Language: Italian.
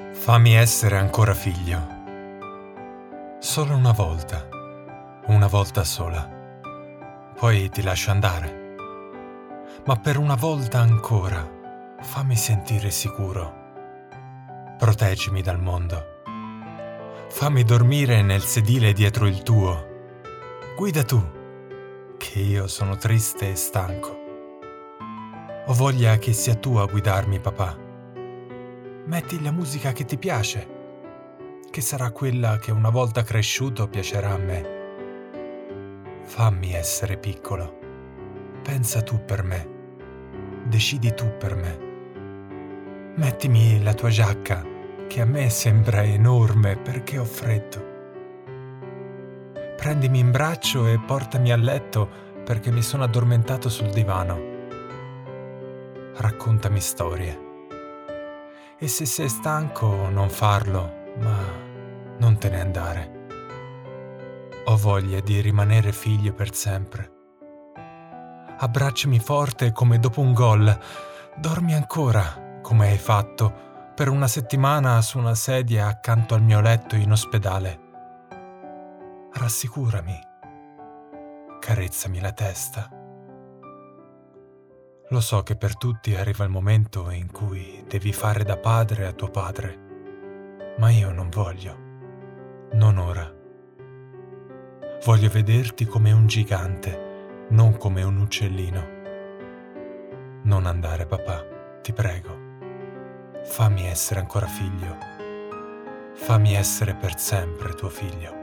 Fammi essere ancora figlio. Solo una volta sola. Poi ti lascio andare. Ma per una volta ancora, fammi sentire sicuro. Proteggimi dal mondo. Fammi dormire nel sedile dietro il tuo. Guida tu, che io sono triste e stanco. Ho voglia che sia tu a guidarmi, papà. Metti la musica che ti piace, che sarà quella che una volta cresciuto piacerà a me. Fammi essere piccolo. Pensa tu per me. Decidi tu per me. Mettimi la tua giacca, che a me sembra enorme perché ho freddo. Prendimi in braccio e portami a letto perché mi sono addormentato sul divano. Raccontami storie. E se sei stanco, non farlo, ma non te ne andare. Ho voglia di rimanere figlio per sempre. Abbracciami forte come dopo un gol. Dormi ancora, come hai fatto, per una settimana su una sedia accanto al mio letto in ospedale. Rassicurami. Carezzami la testa. Lo so che per tutti arriva il momento in cui devi fare da padre a tuo padre, ma io non voglio. Non ora. Voglio vederti come un gigante, non come un uccellino. Non andare, papà, ti prego. Fammi essere ancora figlio. Fammi essere per sempre tuo figlio.